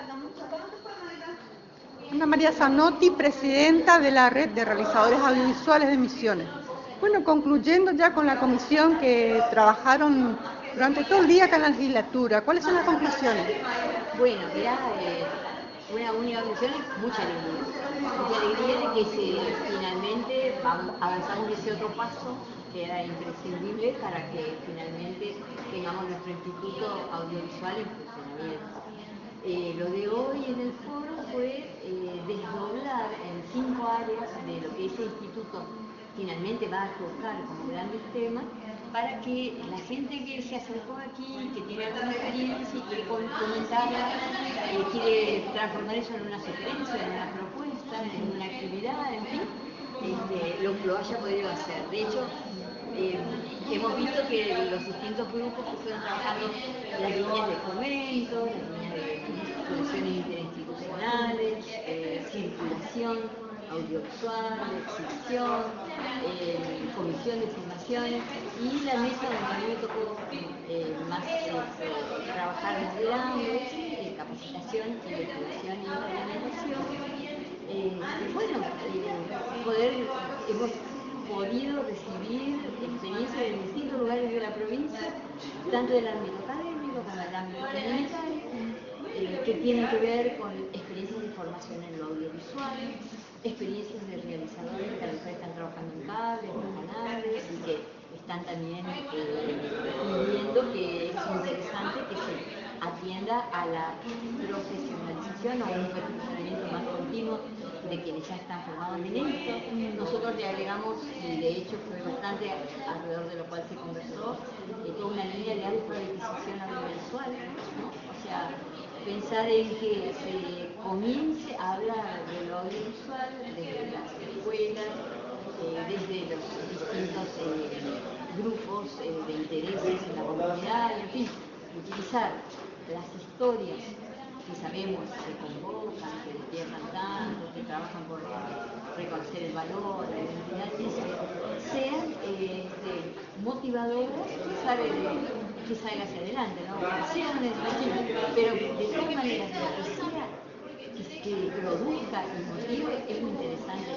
Ana María Zanotti, presidenta de la Red de Realizadores Audiovisuales de Misiones. Bueno, concluyendo ya con la comisión que trabajaron durante todo el día acá en la legislatura, ¿cuáles son las conclusiones? Bueno, mirá, una única conclusión es mucha alegría de que finalmente avanzamos ese otro paso que era imprescindible para que finalmente tengamos nuestro instituto audiovisual en funcionamiento. Lo de hoy en el foro fue desdoblar en 5 áreas de lo que ese instituto finalmente va a tocar como grandes temas, para que la gente que se acercó aquí, que tiene alguna experiencia y quiere comentarla, quiere transformar eso en una sugerencia, en una propuesta, en una actividad, en fin, lo haya podido hacer. De hecho, hemos visto que los distintos grupos que fueron trabajando las líneas de fomento, las líneas de relaciones interinstitucionales, circulación audiovisual, exhibición, comisión de filmaciones, y la mesa donde a mí me tocó más trabajar más grande, capacitación, investigación y implementación. Hemos podido recibir experiencias de distintos lugares de la provincia, tanto del ámbito académico como del ámbito comunitario, que tienen que ver con experiencias de formación en lo audiovisual, experiencias de realizadores que a lo mejor están trabajando en cables, en canales, y que están también viendo que es interesante que se atienda a la profesionalización o un perfeccionamiento más continuo de quienes ya están formados en esto. Nosotros le agregamos, y de hecho fue bastante alrededor de lo cual se conversó, toda una línea de alfabetización audiovisual, ¿no? O sea, pensar en que se comience a hablar de lo audiovisual desde las escuelas, desde los distintos grupos de intereses en la comunidad, en fin, utilizar las historias que sabemos que convocan, que despiertan tanto, que trabajan por reconocer el valor, la identidad, sean motivadoras, que salga hacia adelante, ¿no? Pero de todas maneras, que produzca y motive es muy interesante.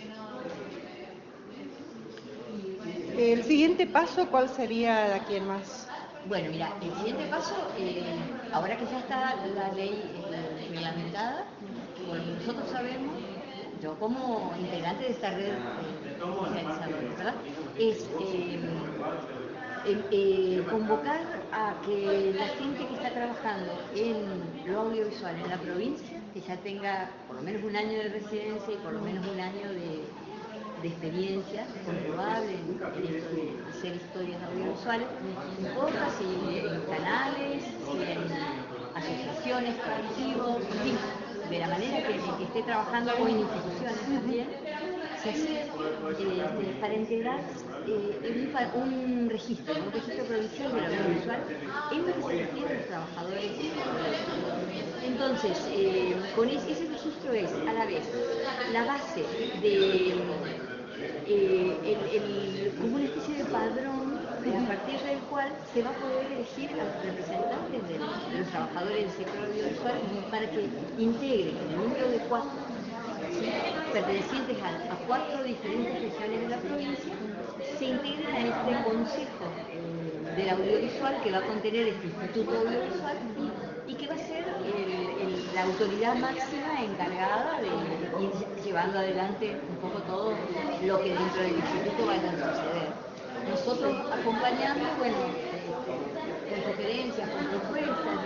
¿El siguiente paso cuál sería de aquí en más? Bueno, mira, el siguiente paso, ahora que ya está la ley reglamentada, bueno, nosotros sabemos, yo como integrante de esta red de realizadores, ¿verdad? Es convocar a que la gente que está trabajando en lo audiovisual en la provincia, que ya tenga por lo menos un año de residencia y por lo menos un año de experiencia comprobable en esto de hacer historias audiovisuales, no importa si en canales, si en asociaciones, colectivos, en fin, de la manera que esté trabajando o en instituciones también, se hace para integrar un registro provincial de lo audiovisual en el que se refieren los trabajadores. Entonces, con ese registro es a la vez la base de como una especie de padrón a partir del cual se va a poder elegir a los representantes de los trabajadores del sector audiovisual para que integren el número de 4, ¿sí?, pertenecientes a 4 diferentes regiones de la provincia, se integren a este consejo del audiovisual que va a contener este instituto audiovisual y que va a ser la autoridad máxima encargada de ir llevando adelante un poco todo lo que dentro del instituto vaya a suceder. Nosotros acompañando, bueno, con sugerencias, con propuestas,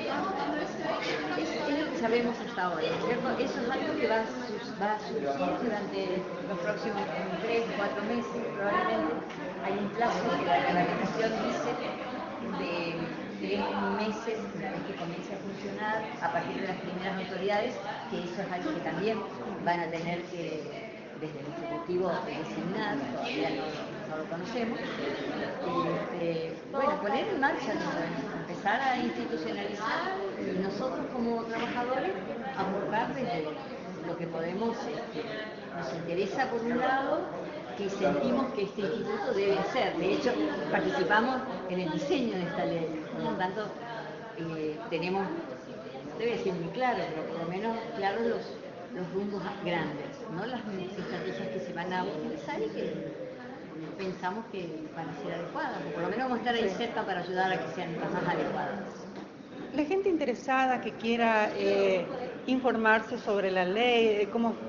es lo que sabemos hasta ahora, ¿cierto? Eso es algo que va a surgir durante los próximos 3 o 4 meses, probablemente. Hay un plazo que la reglamentación dice de 3 meses, una vez que comience a funcionar, a partir de las primeras autoridades, que eso es algo que también van a tener que, desde el Ejecutivo, designar, todavía no lo conocemos. Bueno, poner en marcha, empezar a institucionalizar, y nosotros como trabajadores aportar desde lo que podemos. Nos interesa, por un lado, que sentimos que este instituto debe ser. De hecho, participamos en el diseño de esta ley. Por lo tanto, tenemos, no debe ser muy claro, pero por lo menos claros los rumbos grandes, ¿no? Las estrategias que se van a utilizar y que pensamos que van a ser adecuadas, o por lo menos vamos a estar ahí cerca para ayudar a que sean las más adecuadas. La gente interesada que quiera informarse sobre la ley,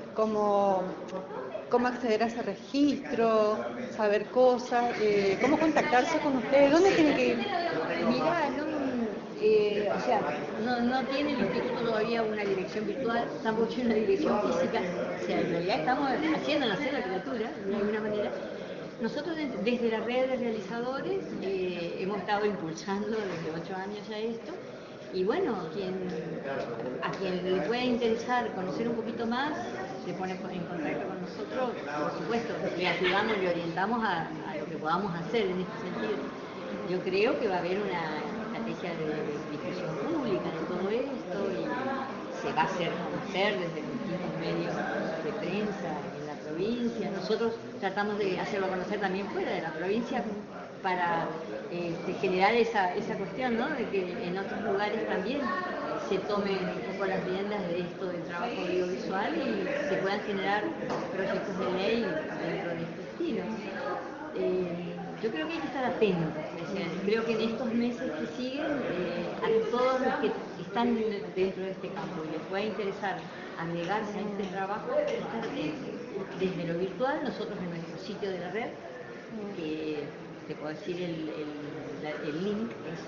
cómo acceder a ese registro, saber cosas, cómo contactarse con ustedes, ¿dónde tienen que ir? Mirá, o sea, no tiene el instituto todavía una dirección virtual, tampoco tiene una dirección física, o sea, en realidad estamos haciendo nacer la criatura, de alguna manera. Nosotros desde la red de realizadores hemos estado impulsando desde 8 años ya esto, y bueno, a quien le pueda interesar conocer un poquito más, se pone en contacto con nosotros, por supuesto, le ayudamos, le orientamos a lo que podamos hacer en este sentido. Yo creo que va a haber una estrategia de difusión pública de todo esto y se va a hacer conocer desde los distintos medios de prensa en la provincia. Nosotros tratamos de hacerlo conocer también fuera de la provincia para generar esa cuestión, ¿no? De que en otros lugares también se tomen un poco las riendas de esto del trabajo audiovisual y se puedan generar proyectos de ley dentro de este estilo. Yo creo que hay que estar atentos, o sea, creo que en estos meses que siguen, a todos los que están dentro de este campo y les pueda interesar agregarse a este trabajo, estar atentos. Desde lo virtual, nosotros en nuestro sitio de la red, que te puedo decir el link, es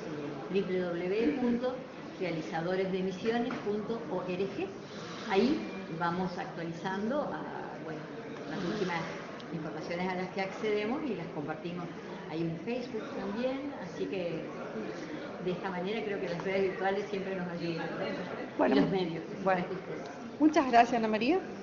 www.realizadoresdemisiones.org. Ahí vamos actualizando las últimas informaciones a las que accedemos y las compartimos. Hay un Facebook también, así que de esta manera creo que las redes virtuales siempre nos ayudan. Bueno, y los medios. Bueno, muchas gracias, Ana María.